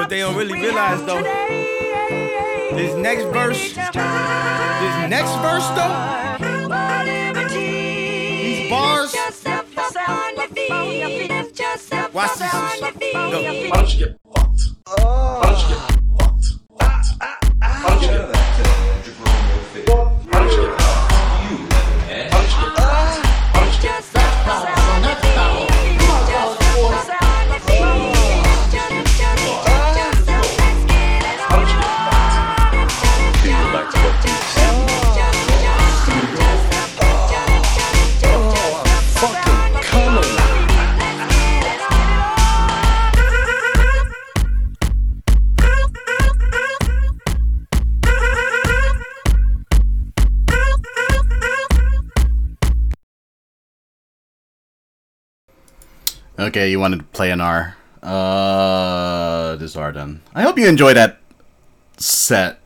What they don't really realize though, this next verse though, these bars. Watch this. Go. Why don't you get fucked? Why don't you get fucked? Why don't you get fucked? Why don't you get fucked? You, man. Why don't you get fucked? Why don't you get fucked? Okay, you wanted to play an R. This R done. I hope you enjoyed that set.